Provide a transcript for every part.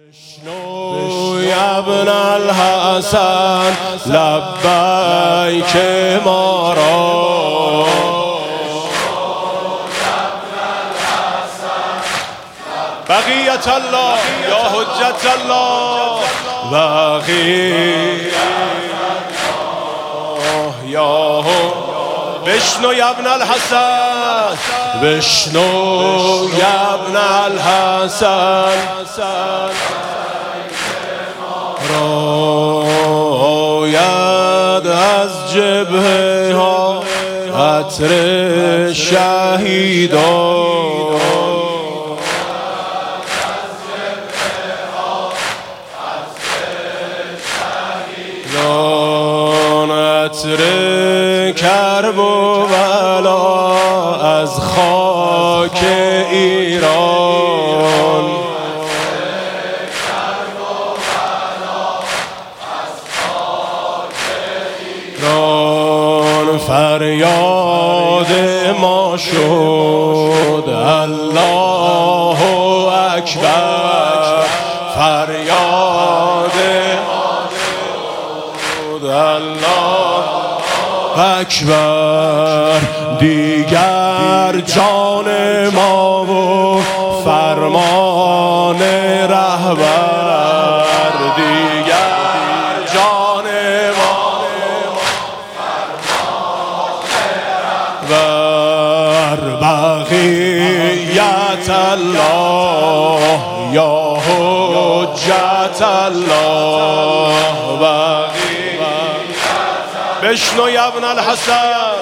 بشنو یا ابن الحسن لبیک ما را، بقیت الله یا حجت الله، بقیت الله یا بشنو یا ابن الحسن، بشنو یا ابن الحسن راید از جبهه ها عطر شهیدان، عطر کرب و بلا از خاک ایران، فریاد ما شد الله اکبر، فریاد ما شد الله اکبر، دیگر جان ما و فرمان رهبر، دیگر جان ما بر بقیت الله یا حجت الله، بشنو یا ابن الحسن،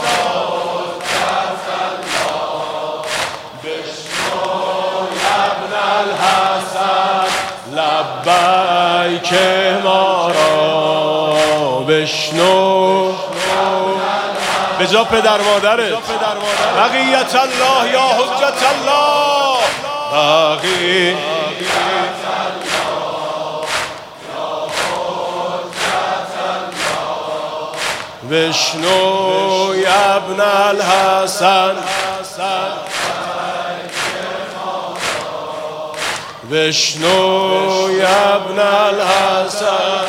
بشنو یا ابن الحسن لبیک ما را، بشنو به جا پدر مادرت، بقیت الله یا حجت الله، بقیت بشنو یا ابن الحسن، بشنو یا ابن الحسن،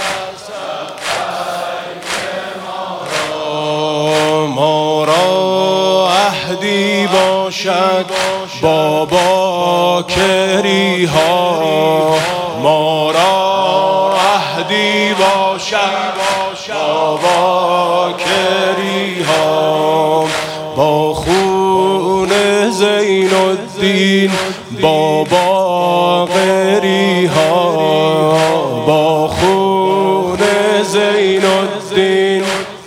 ما را عهدی باشد بابا کریها، ما را عهدی باشد بابا کریها، با خون زین الدین بابا قریها، با خون زین الدین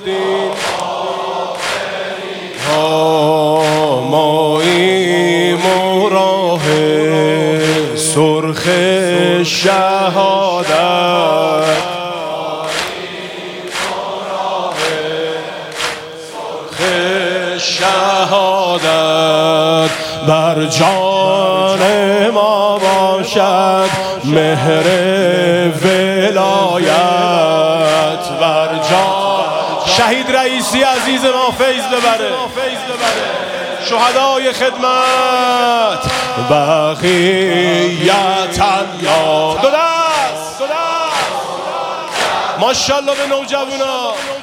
ماییم و راه سرخ شهادت، شهادت بر جان ما باشد مهر ولایت، بر جان شهید رئیسی عزیز ما فیض ببره، شهدای خدمت، بقیت الله، دو دست ماشاءالله به نوجوانا.